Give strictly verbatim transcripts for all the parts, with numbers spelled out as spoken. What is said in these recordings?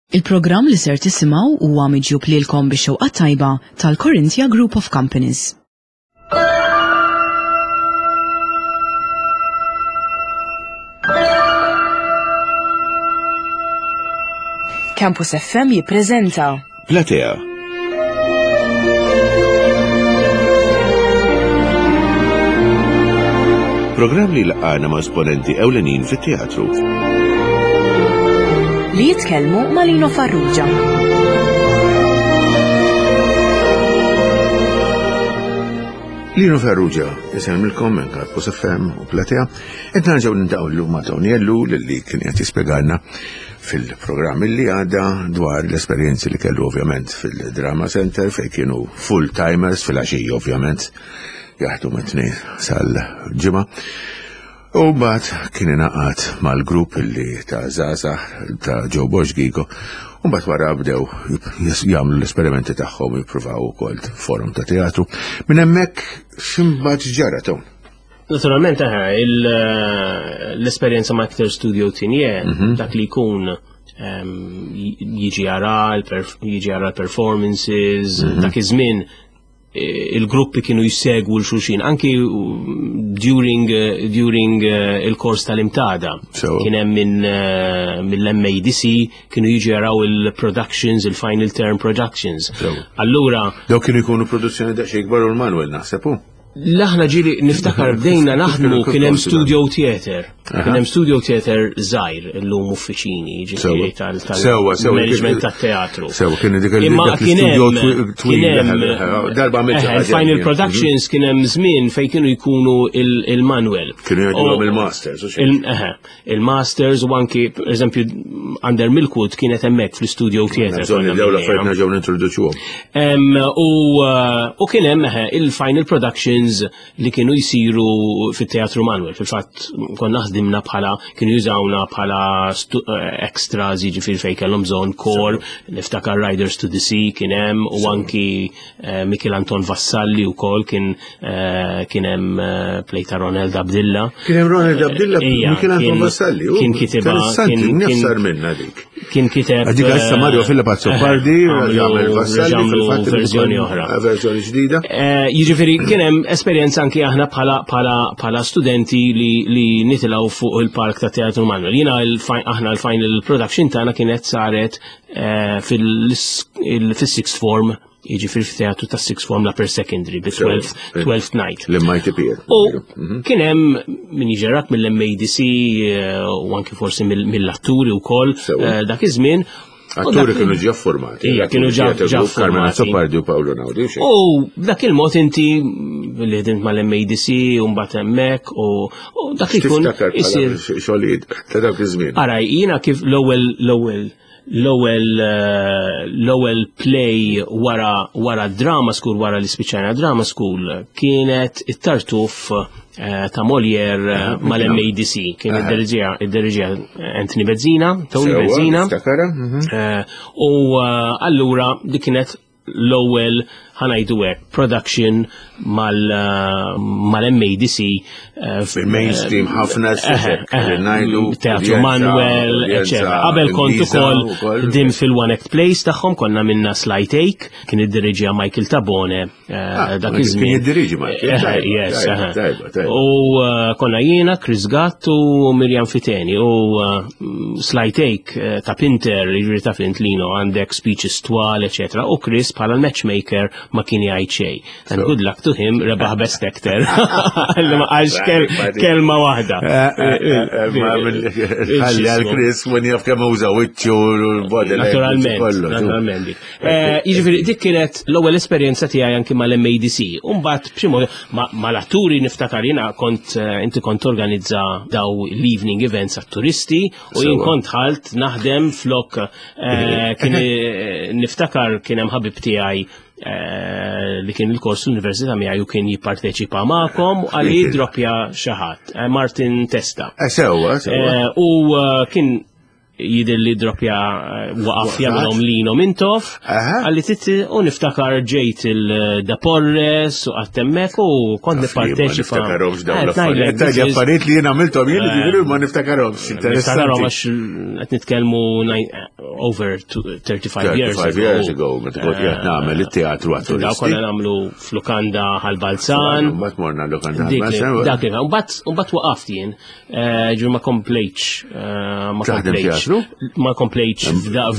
Il-programm li ser tisimgħu huwa miġjub lilkom bix-xewqa tajba tal-Corinthia Group of Companies. Campus F M jippreżenta Platea. Programm li laqgħana ma' esponenti ewlenin fit-teatru. Li jitkellmu ma' Lino Farrugia. Lino Farrugia, jisimilkom minn Campus F M u Platea, qed nerġgħu nintaqgħu ma' Tony Ellu li kien qed jispjegalna fil-programm li għadda dwar l-esperjenzi li kellu ovvjament fil-Drama Center fejn kienu full-timers fil-għaxija ovvjament jaħdu mit-tnejn sal-ġimgħa. U mbagħad kien ingħaqad mal-grupp li ta' Zaza ta' Joe Bosch Gigo u mbagħad wara bdew jagħmlu l-esperimenti tagħhom jippruvaw ukoll forum ta' teatru. Minn hemmhekk x'imbagħad ġara Ton? Naturalment aħna l-esperjenza ma' Actor Studio Tinje dak li jkun jiġi jara l-performances, dak iż-żmien il-gruppi kienu jissegwu l-xulxin, anki during, during il-kors tal-imtada. Kien hemm minn mill-M A D C kienu jiġu jaraw il-productions, il-final term productions. Allura daw kienu jkunu produzzjoni daqsxejn kbar u l-Manuel naħseb hu? L-aħna ġili niftakar bdejna naħdmu kien hemm studio theater. Kien hemm studio theater żgħir illum uffiċini ġifieri tal-management tat-teatru. Sewa kien dik il-studio twil darba Final Productions kien hemm żmien fejn kienu jkunu il-Manuel. Kienu jgħidulhom il-Masters. Il-Masters u anki pereżempju Under Milkwood kienet hemmhekk fl-studio theater. Dawla fejn nerġgħu nintroduċuhom. U kien hemm il-Final Productions li kienu jisiru fit-Teatru Manuel. Fil-fatt konna ħdimna bħala, kienu jużawna bħala extras, jiġifieri fejn kellhom bżonn kor, niftakar Riders to the Sea kien hemm u anki Mikel Anton Vassalli wkoll kien kien hemm plejta Ronald Abdilla. Kien hemm Ronald Abdilla Mikel Anton Vassalli. Kien kiteba kien nifsar minna dik. Kien kiteb dik issa Mario Filippo Zoppardi jagħmel Vassalli fil-fatt verżjoni oħra. Verżjoni ġdida. Jiġifieri kien hemm esperjenza anke aħna bħala studenti li li nitilgħu fuq il-park ta' Teatru Manuel. Jiena aħna l-final production tagħna kienet saret fil-sixth form, jiġifieri f'teatru ta' sixth form la per secondary bit-twelfth night. L-Mighty Pier. U kien hemm min jiġerak mill-M A D C u anke forsi mill-atturi wkoll dak iż-żmien. Atturi kienu ġa formati. Ija, kienu ġa formati. Carmela Zoppardi u Paolo Naudi. U dak il-mod inti li ħdimt mal-M A D C u mbagħad hemmhekk u dak ikun isir xogħlijiet ta' dak iż-żmien. Araj, jiena kif l-ewwel l-ewwel l-ewwel l-ewwel play wara wara drama school wara li spiċċajna drama school kienet it-Tartuf ta' Molière mal-M A D C. Kien id-diriġija Anthony Bezzina, Tony Bezzina. U allura dik kienet l-ewwel ħanajdu hekk production mal-M A D C fil-mainstream ħafna ngħidu Teatru Manuel, eċetera. Qabel kont ukoll dim fil-One Act Plays tagħhom konna minna Sly Take, kien id-diriġija Michael Tabone dak iż-żmien. Kien id-diriġi Michael. Yes. U konna jiena, Chris Gatt u Miriam Fiteni u Sly Take ta' Pinter, jiġri ta' Fint Lino għandek speeches twal, eċetera. U Chris bħala l-matchmaker ma kien jgħid xejn. And good luck to him, rebaħ best actor. Għax kelma waħda. Ħalli għal-Chris when jaf kemm uża wiċċu l-body. Naturalment, naturalment. Jiġifieri dik kienet l-ewwel esperjenza tiegħi anke mal-M A D C. U mbagħad b'xi mod mal-atturi niftakar jiena kont inti kont organizza daw l-evening events għat-turisti u jien kont ħalt naħdem flok kien niftakar kien hemm ħabib tiegħi li kien il-kors l-Università miegħi u kien jipparteċipa magħkom għal jiddroppja xi ħadd, Martin Testa. Sewwa, sewwa. U kien jidir li dropja waqaf jagħmilhom lilhom intof, għalli titti u niftakar ġejt il-Da Porres u għattemmek u kont nipparteċipa. Niftakarhomx dawn l-affarijiet. Tajja affarijiet li jien għamilthom jien jiġifieri ma niftakarhomx. Niftakarhom għax qed nitkellmu over thirty-five years ago. Meta kont qed nagħmel it-teatru għat-turisti. Daw konna nagħmlu f'Lukanda ħal-Balzan. Mbagħad morna Lukanda ħal-Balzan. Dak kien, mbagħad waqaft jien. Ġur ma komplejtx. Ma komplejtx. Ma komplejtx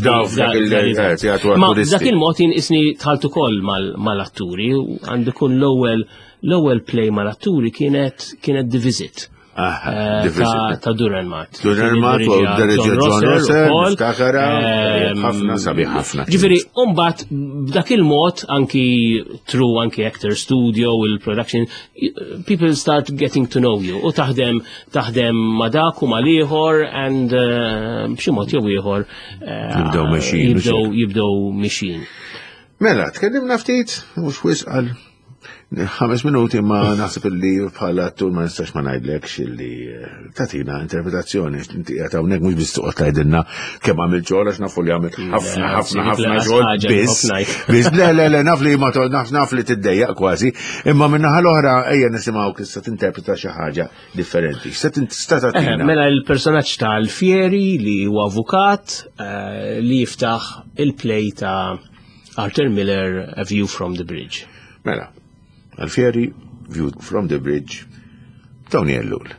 ma dak il-mod jien isni tħaltu koll mal-atturi għandu kun l-ewwel l-ewwel play mal-atturi kienet kienet The Visit ta' Duran-Mat. Duran-Mat u Derġa John Russell, niftakara ħafna sabiħ ħafna. Ġifieri mbagħad b'dak il-mod anki through anki actor studio u l-production people start getting to know you u taħdem taħdem ma' dak u mal ieħor and b'xi mod jew ieħor jibdew mexjin. Jibdew jibdew mexjin. Mela, tkellimna ftit mhux wisq għal ħames minuti ma naħseb illi bħala attur ma nistax ma ngħidlekx illi tatina interpretazzjoni inti qed hawnhekk mhux biss toqgħod tgħidilna kemm għamil xogħol għax nafu li għamilt ħafna ħafna ħafna xogħol biss. Biss le le le naf li ma naf li tiddejjaq kważi, imma min-naħa l-oħra ejja nisimgħu issa tinterpreta xi ħaġa differenti. Se tista' tatina. Mela l-personaġġ ta' Alfieri li huwa avukat li jiftaħ il-play ta' Arthur Miller A View from the Bridge. Mela. Alfieri, Viewed from the Bridge, Tony Ellul.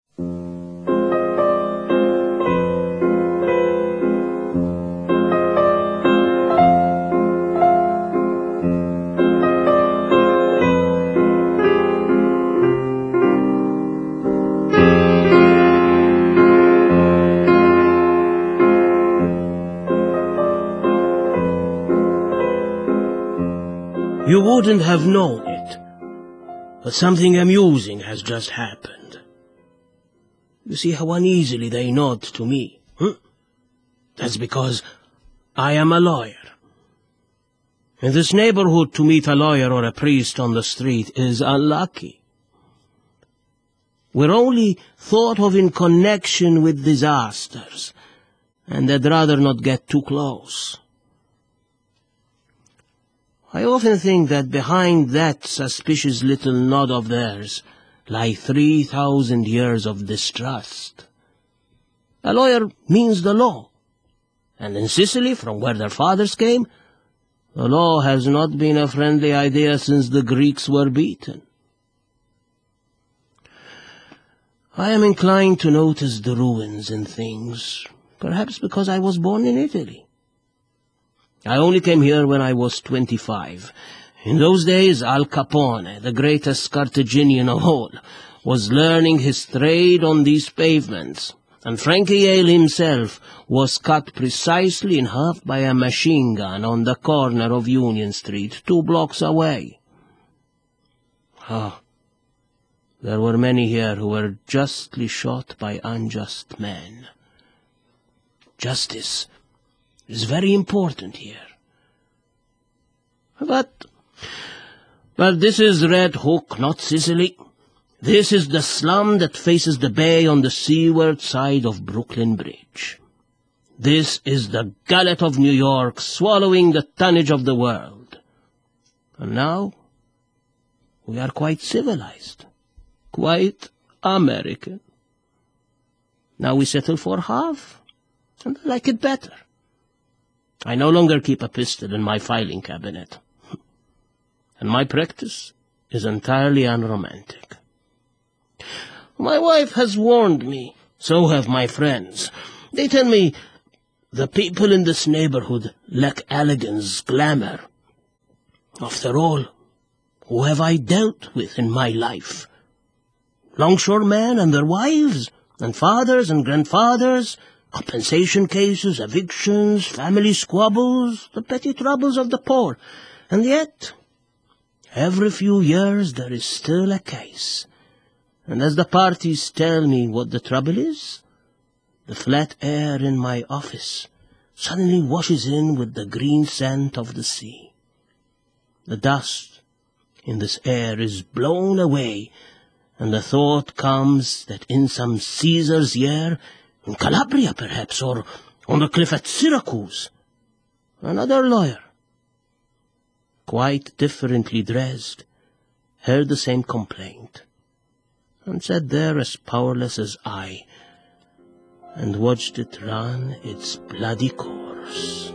You wouldn't have known it, but something amusing has just happened. You see how uneasily they nod to me, huh? That's because I am a lawyer. In this neighborhood, to meet a lawyer or a priest on the street is unlucky. We're only thought of in connection with disasters, and I'd rather not get too close. I often think that behind that suspicious little nod of theirs lie three thousand years of distrust. A lawyer means the law, and in Sicily, from where their fathers came, the law has not been a friendly idea since the Greeks were beaten. I am inclined to notice the ruins in things, perhaps because I was born in Italy. I only came here when I was twenty-five. In those days, Al Capone, the greatest Carthaginian of all, was learning his trade on these pavements, and Frankie Yale himself was cut precisely in half by a machine gun on the corner of Union Street, two blocks away. Ah, there were many here who were justly shot by unjust men. Justice is very important here. But, but this is Red Hook, not Sicily. This is the slum that faces the bay on the seaward side of Brooklyn Bridge. This is the gullet of New York swallowing the tonnage of the world. And now, we are quite civilized, quite American. Now we settle for half, and I like it better. I no longer keep a pistol in my filing cabinet. And my practice is entirely unromantic. My wife has warned me, so have my friends. They tell me the people in this neighborhood lack elegance, glamour. After all, who have I dealt with in my life? Longshoremen and their wives, and fathers and grandfathers, compensation cases, evictions, family squabbles, the petty troubles of the poor. And yet, every few years there is still a case. And as the parties tell me what the trouble is, the flat air in my office suddenly washes in with the green scent of the sea. The dust in this air is blown away, and the thought comes that in some Caesar's year, in Calabria perhaps, or, on the cliff at Syracuse, another lawyer, quite differently dressed, heard the same complaint, and sat there as powerless as I, and watched it run its bloody course.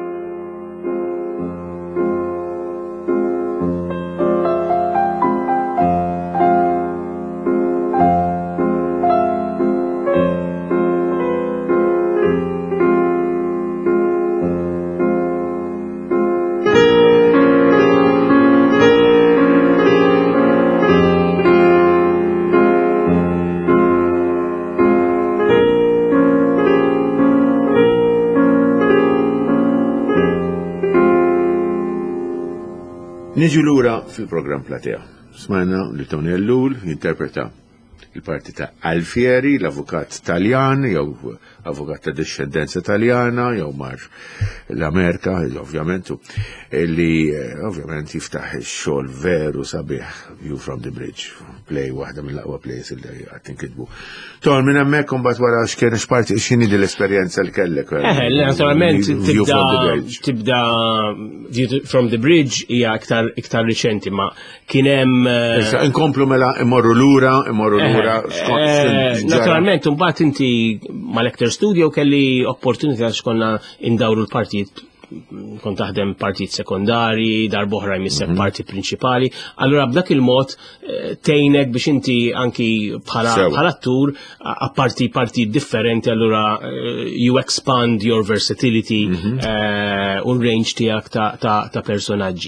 Niġu lura fil-programm Platea. Smajna li Tony Ellul jinterpreta il-parti ta' Alfieri, l-avukat Taljan, jew avukat ta' discendenza Taljana, jew mar l-Amerika, ovvjament, li ovvjament jiftaħ xogħol veru sabiħ, View from the Bridge, play waħda mill-aqwa plays li għattin kitbu. Ton, minn hemmhekk imbagħad wara x'kien x'parti x'inhi l-esperjenza li kellek. Eh, naturalment tibda tibda View from the Bridge hija iktar iktar riċenti, ma kien hemm inkomplu mela immorru lura, immorru lura. Naturalment, mbagħad inti mal-Actor Studio kelli opportunità xkonna indawru l-partijiet, kont taħdem partijiet sekondari, darboħra jmissek parti prinċipali. Allura b'dak il-mod tejnek biex inti anki bħala attur apparti partijiet differenti, allura you expand your versatility u range tiegħek ta' personaġġi.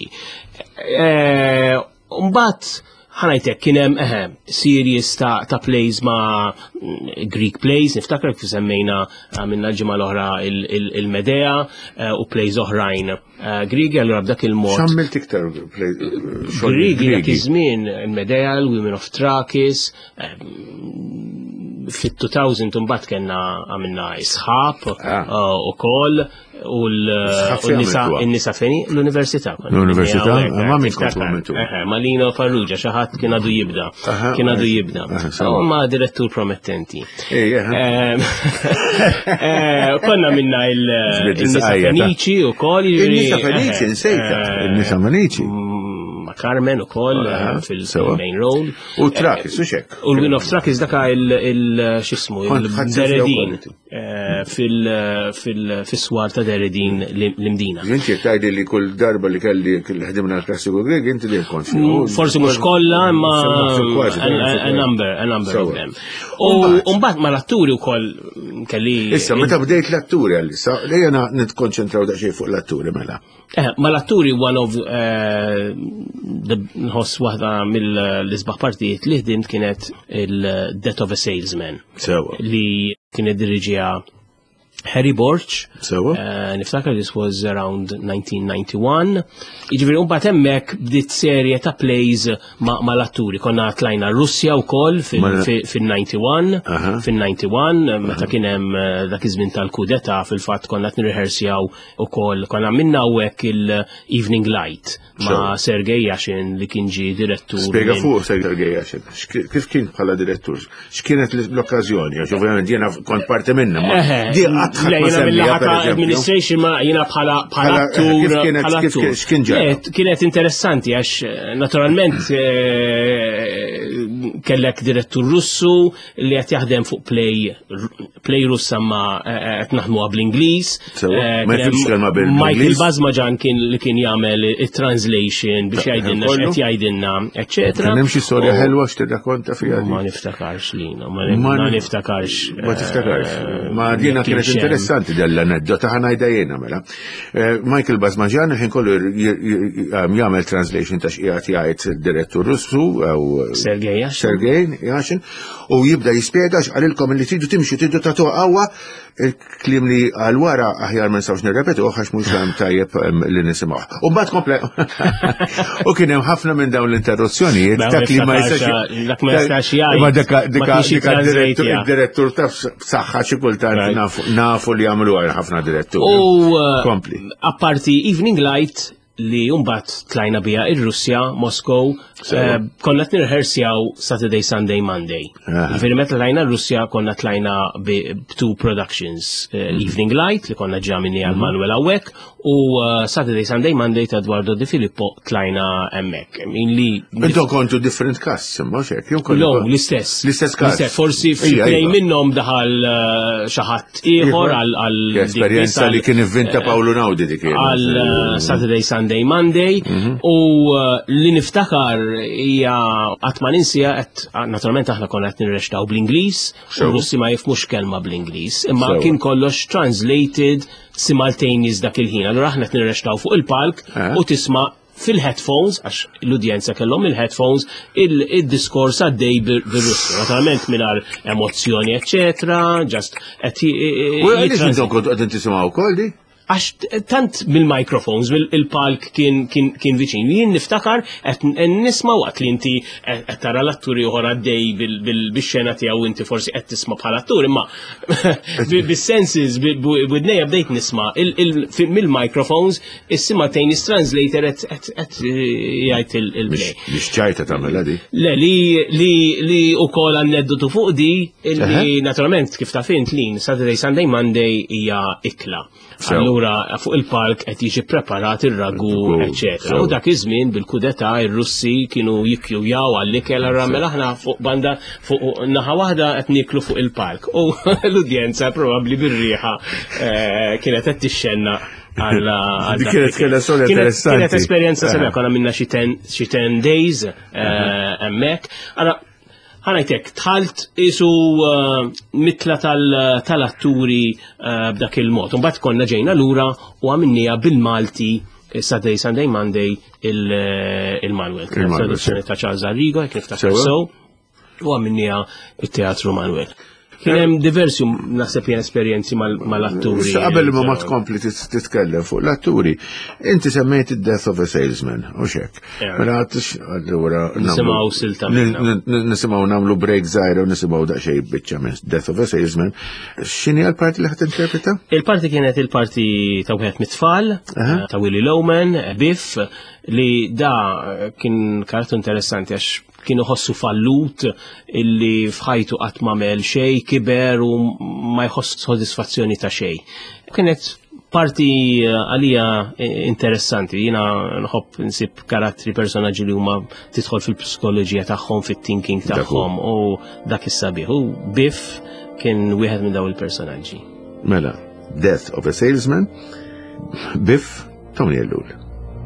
Mbagħad ħanajtek kienem eħe series ta', ta plays ma' Greek plays, niftakar kif semmejna minna ġimgħa l-oħra il-Medea u plays oħrajn Grigi, allura b'dak il-mod. X'għamilt iktar Grigi dak iż-żmien il-Medea, l-Women of Thrakis, fit-two thousand imbagħad kellna għamilna Isħab ukoll u l-nisa feni l-Università. L-Università? Ma min kontu Malino Farrugia, xaħat kien għadu jibda. Kien għadu jibda. Ma direttur promettenti. Konna minna il-Nisa Fenici u koll. Il-Nisa Fenici, nsejta. Il-Nisa Fenici. Ma Carmen u koll fil-main role. U Trakis, u xek. U l-Win of Trakis daka il-xismu, il-Deredin. Fil-swar ta' Deredin l-imdina. Inti tajdi li kull darba li kelli ħdimna l-klassiku Greg, inti li konxi. Forsi mux kolla, ma a number, a number of them. U mbagħad ma l-atturi u koll kelli. Issa, meta bdejt l-atturi għallissa, li jena nitkonċentraw da xej fuq l-atturi mela. Ma l-atturi one of nħoss waħda mill-isbaħ partijiet li ħdimt kienet il-Death of a Salesman. Li kienet dirigija Harry Borch. Uh, niftakar this was around nineteen ninety-one. Iġifieri mbagħad hemmhekk bdiet serje ta' plays ma' mal-atturi. Konna tlajna Russja wkoll fin-ninety-one, fin-ninety-one meta kien hemm dak iż-żmien tal-kudeta fil-fatt konna qed nirrehearsjaw ukoll. Konna minna hawnhekk il-Evening Light ma' Sergej Yashin li kien ġie direttur. Spjega fuq Sergej Yashin. Kif kien bħala direttur? X'kienet l-okkażjoni? Għax ovvjament jiena kont parti minnha. Lejna mill-ħata administration ma jina bħala attur. Kienet interessanti għax naturalment kellek direttur Russu li qed jaħdem fuq play play Russa ma qed naħdmu bl-Ingliż. Michael Bazmaġan kien li kien jagħmel it-translation biex jgħidilna x'qed jgħidilna, eċetera. Hemm xi storja ħelwa x'tirrakkonta fiha. Ma niftakarx lina, ma niftakarx. Ma tiftakarx. Ma dina kienet interessanti dell-aneddota ħanajda jiena mela. Michael Bazmaġan ħin kollu jagħmel translation ta' x'qiegħed jgħid id-direttur Russu Sergej Sergej Yashin u jibda jispjega x'qalilkom li tridu timxu tridu tagħtu qawwa il-kliem li għal wara aħjar ma nistgħux nirrepetu għax mhux hemm tajjeb li nisimgħu. U mbagħad komple u kien hemm ħafna minn dawn l-interruzzjonijiet dak li ma jistax jgħid. Id-direttur ta' saħħa xi kultant nafu li jagħmlu ħafna direttur. U apparti Evening Light li umbat tlajna bija ir-Russja, Moskow, uh, konna t-nirrehearsjaw Saturday, Sunday, Monday. Ġifieri meta tlajna r-Russja konna tlajna two productions, uh, mm. Evening Light li konna ġamini għal Manuel Awek u uh, Saturday, Sunday, Monday ta' Eduardo Di Filippo tlajna emmek. Intom kontu different casts, imma xek? No, l-istess. L-istess cast. Forsi f'xej minnom daħal xaħat ieħor għal esperjenza li kien ivvinta Paolo Naudi dik għal Saturday, Sunday, Monday u li niftakar hija qatt ma ninsija qed naturalment aħna konna qed nirrextaw bl-Ingliż u Russi ma jifhmux kelma bl-Ingliż, imma kien kollox translated simultaneous dak il-ħin. Allura aħna qed nirrextaw fuq il-palk u tisma' fil-headphones, għax l-udjenza kellhom il-headphones, il-diskors għaddej bil-Russi. Naturalment minar emozzjoni, eccetera, just qed. U għaliex intom kontu qegħdin tisimgħu wkoll di? Għax tant bil-microphones, il-palk kien viċin. Jien niftakar qed nisma' waqt li inti qed tara l-atturi oħra għaddej bil-xena tiegħu inti forsi qed tisma' bħala attur, imma bis-senses b'idnejja bdejt nisma' mill-microphones is-simultaneous translator qed jgħid il-play. Biex ċajta tagħmilha di? Le li wkoll aneddotu fuq di li naturalment kif taf int lin Saturday, Sunday, Monday hija ikla. Allura fuq il-palk qed jiġi preparat ir-ragu, eċetera. U dak iż-żmien bil-kudeta ir-Russi kienu jikkjujaw għall-ikel ramel aħna fuq banda fuq naħa waħda qed niklu fuq il-palk. U l-udjenza probabbli bir-rieħa kienet qed tixxenna għal kienet kienet sola interessanti. Kienet esperjenza sena konna minna xi ten days hemmhekk. Ħanajtek, tħalt isu mitla tal-atturi b'dak il-mod. Mbagħad konna ġejna lura u għamilnija bil-Malti Saturday, Sunday, Monday il-Manuel. Kien traduzzjoni ta' Charles Arrigo, jekk niftakar sew, u għamilnija il-Teatru Manuel. Kien hemm diversi naħseb jien esperjenzi mal-atturi. Qabel ma ma tkompli titkellem fuq l-atturi, inti semmejt id-Death of a Salesman, u xek. Mela allura nisimgħu silta nisimgħu nagħmlu break żgħira u nisimgħu daqsxejn biċċa minn Death of a Salesman. X'inhi l-parti li ħadd interpreta? Il-parti kienet il-parti ta' wieħed mit-tfal, ta' Willie Loman, Biff, li da kien karattu interessanti għax kienu ħossu fallut illi fħajtu qatt m'għamel xejn, kiber u ma jħoss sodisfazzjoni ta' xejn. Kienet parti għalija interessanti, jiena nħobb nsib karattri personaġġi li huma tidħol fil-psikoloġija tagħhom, fit-thinking tagħhom u dak is-sabiħ. U Biff kien wieħed minn dawn il-personaġġi. Mela, Death of a Salesman, Biff, Tony Ellul.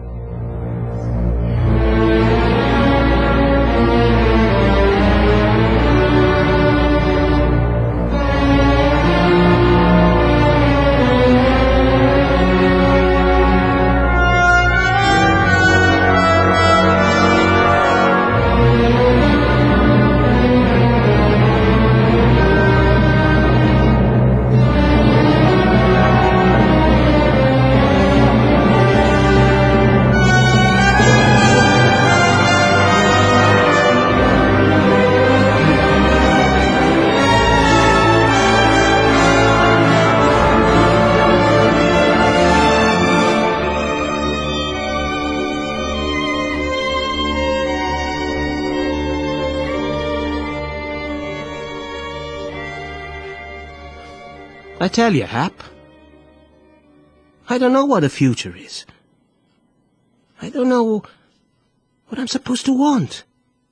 I tell you, Hap, I don't know what the future is. I don't know what I'm supposed to want.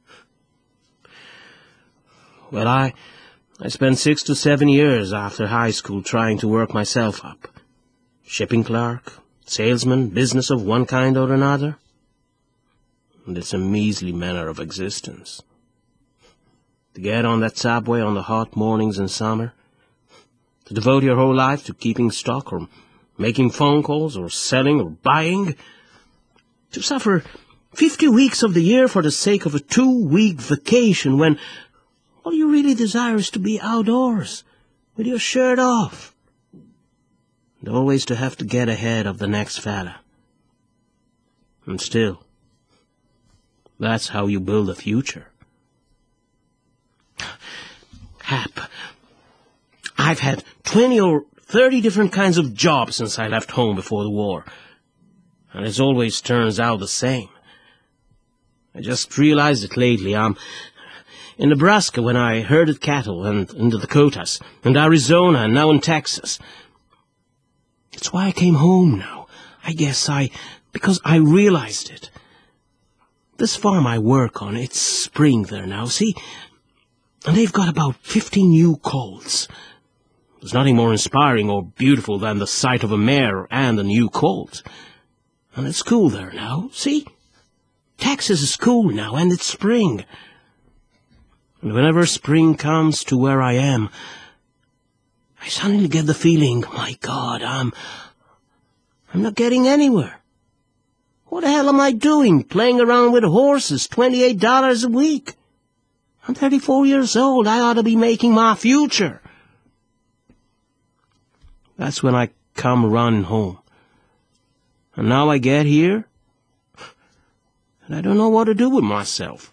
Well, I, I spent six to seven years after high school trying to work myself up. Shipping clerk, salesman, business of one kind or another. And it's a measly manner of existence. To get on that subway on the hot mornings in summer, to devote your whole life to keeping stock or making phone calls or selling or buying, to suffer fifty weeks of the year for the sake of a two-week vacation when all you really desire is to be outdoors with your shirt off, and always to have to get ahead of the next fella. And still, that's how you build a future. Hap, I've had twenty or thirty different kinds of jobs since I left home before the war. and it always turns out the same. I just realized it lately. I'm in Nebraska when I herded cattle, and in the Dakotas, and Arizona, and now in Texas. It's why I came home now. I guess I, because I realized it. This farm I work on, it's spring there now, see? And they've got about fifty new colts. There's nothing more inspiring or beautiful than the sight of a mare and a new colt. And it's cool there now, see? Texas is cool now, and it's spring. And whenever spring comes to where I am, I suddenly get the feeling, my God, I'm... I'm not getting anywhere. What the hell am I doing, playing around with horses, twenty-eight dollars a week? I'm thirty-four years old. I ought to be making my future. That's when I come running home. And now I get here, and I don't know what to do with myself.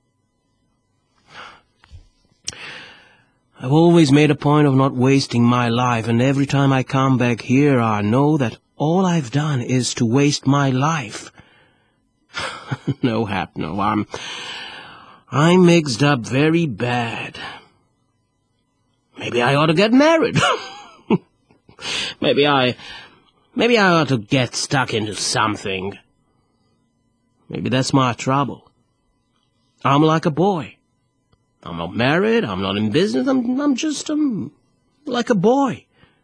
I've always made a point of not wasting my life, and every time I come back here, I know that all I've done is to waste my life. No, Hap, no, I'm... I'm mixed up very bad. Maybe I ought to get married. Maybe I... Maybe I ought to get stuck into something. Maybe that's my trouble. I'm like a boy. I'm not married, I'm not in business, I'm, I'm just, um, like a boy.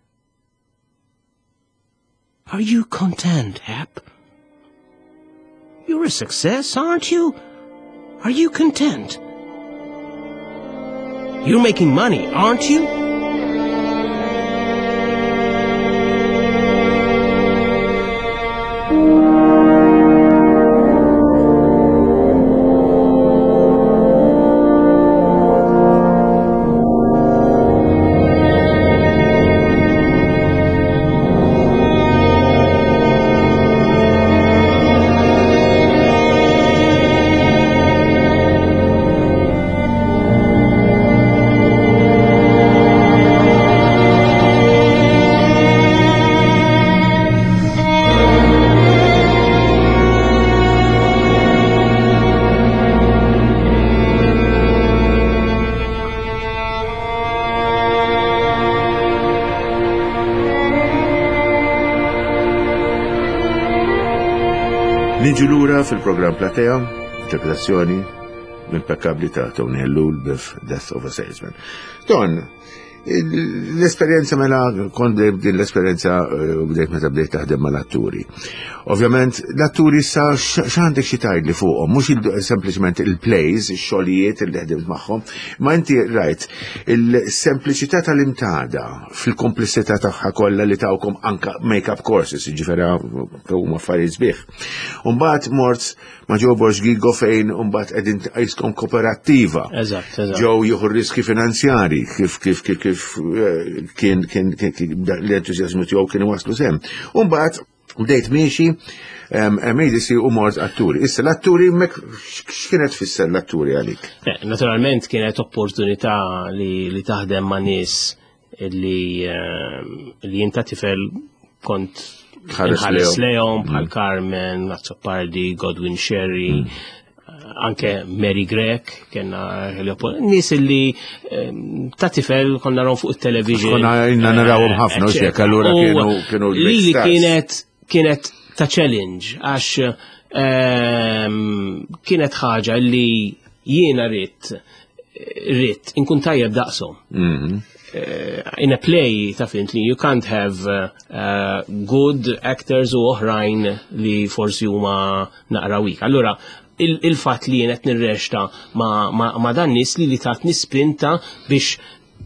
Are you content, Hap? You're a success, aren't you? Are you content? You're making money, aren't you? Niġu lura fil-programm Platea, interpretazzjoni impeccabli ta' Tony Ellul b'F Death of a Salesman. Don, l-esperienza mela kont din l-esperienza bdejt meta bdejt taħdem mal-atturi. Ovvjament, l-atturi sa x'għandek xi tgħidli fuqhom, mhux sempliċement il-plays, ix-xogħlijiet li ħdimt magħhom, ma inti rajt il-sempliċità tal-imtada fil-komplessità tagħha kollha li tawkom anke make-up courses, jiġifieri huma affarijiet sbieħ. Imbagħad mort ma' Joe Bosch Gigo fejn imbagħad qegħdin tqajskom kooperattiva. Eżatt, eżatt. Ġew jieħu riski finanzjarji kif kif kif kif kien kien l-entużjażmu tiegħu kien waslu sehem. U mbagħad bdejt miexi medisi u mort atturi. Issa l-atturi x'kienet tfisser l-atturi għalik? Naturalment kienet opportunità li taħdem ma' nies li jinta tifel kont ħares lejhom bħal Carmen, Mazzopardi, Godwin Sherry, anke Mary Grek, kena nis li ta' tifel konna narawhom fuq il-television. Konna narawhom ħafna, u xek, allura kienu li kienet kienet ta' challenge, għax kienet ħaġa li jiena rrit, rrit, inkun tajjeb daqshom. In a play, ta' fintli, you can't have uh, uh, good actors u oħrajn li forsi huma naqra weak. Allura, il-fat li jenet nirreċta ma, ma, ma dan nis li li tat nispinta biex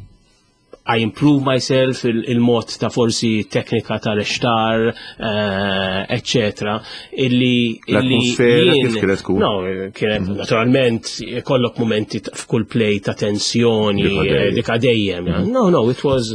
I improve myself, il-mod ta' forsi teknika ta' reċtar, et cetera. L-atmosfera kif kienet tkun? No, kienet naturalment kollok momenti f'kull play ta' tensjoni, dik għadejjem. No, no, it was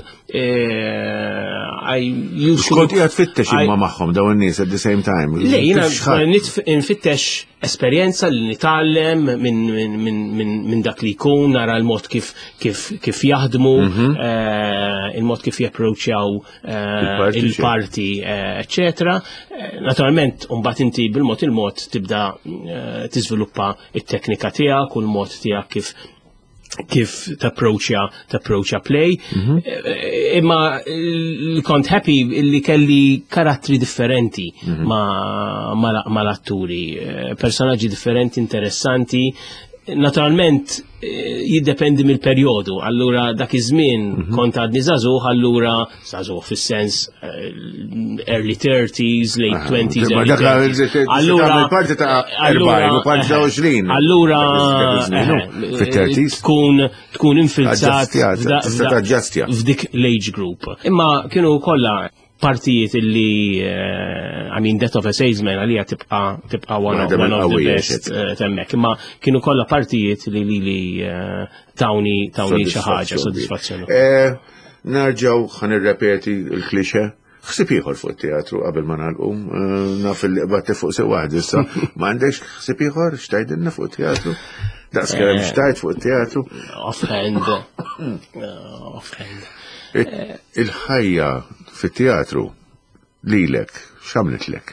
I used to... Kont jgħat fittex imma maħħom daw n-nies at the same time. Le, jina nfittex esperienza li nitallem minn dak li jkun, nara l-mod kif jaħdmu, il-mod kif japproċjaw il-parti, et cetera. Naturalment, mbagħad inti bil-mod il-mod tibda tiżviluppa it-teknika tiegħek u l-mod tiegħek kif kif tapproachja tapproachja play. Imma kont happy li kelli karattri differenti ma l-atturi, personaġġi differenti, interessanti. Naturalment jiddependi mill-perjodu, allura dak iż-żmien kont għadni żagħżugħ, allura żagħżugħ fis-sens early thirties, late twenties. Allura parti ta' erbgħin u parti ta' għoxrin. Allura fit-thirties tkun tkun infilzat f'dik l-age group. Imma kienu kollha partijiet illi, I mean, Death of a Salesman għalija tibqa tibqa one of the best temmek, imma kienu kollha partijiet li li li tawni tawni xi ħaġa soddisfazzjoni. Narġaw ħan irrepeti l-klixe. Ħsib ieħor fuq teatru qabel ma nagħlqu, naf li qbadti fuq sew waħed issa, m'għandekx ħsieb ieħor xtajdilna fuq teatru? Daqs kemm xtajt fuq teatru? Offhand. Offhand. Il-ħajja fit-teatru lilek x'għamlitlek?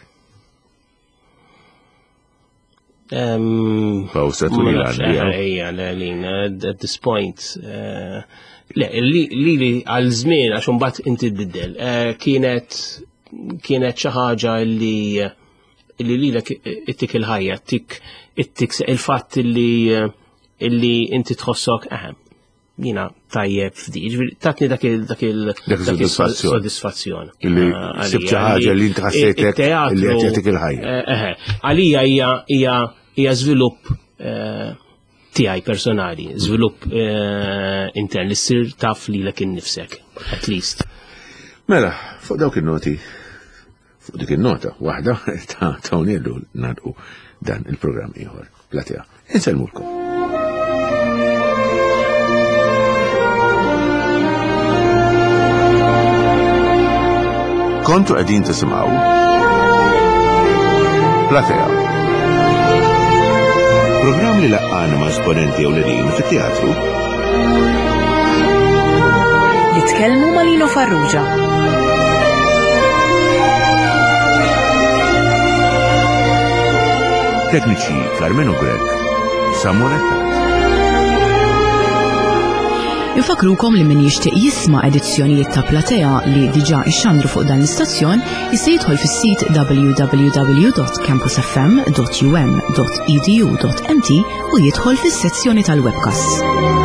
Pawsa twila at this point. Le, li li għal żmien għax imbagħad inti tbiddel. Kienet kienet xi ħaġa li li lilek ittik il-ħajja, ittik ittik il-fatt li illi inti tħossok eħem. Jina tajjeb f'di, tatni dak il-soddisfazzjon. Illi sibċa ħaġa li inti ħassejtek illi qed jagħtik il-ħajja. Għalija hija hija żvilupp tiegħi personali, żvilupp intern li ssir taf lilek innifsek, at least. Mela, fuq dawk in-noti, fuq dik in-nota waħda ta' tawnielu nagħlqu dan il-programm ieħor. Platea. Insellmulkom. Kontu qegħdin tisimgħu Platea. Programm li laqqana ma' esponenti ewlenin fit-teatru. Jitkellmu ma' Lino Farrugia. Tekniċi Carmenu Grek, Samuel Eckert. Infakrukom li min jixtieq jisma' edizzjonijiet ta' Platea li diġà ixxandru fuq dan l-istazzjon jista' jidħol fis-sit w w w dot campus f m dot u m dot e d u dot m t u jidħol fis-sezzjoni tal-webcasts.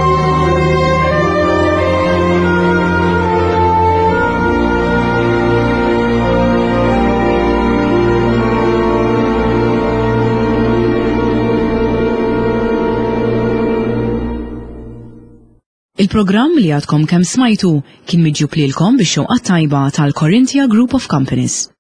Il-programm li għadkom kemm smajtu kien miġjub lilkom bix-xewqa tajba tal-Corinthia Group of Companies.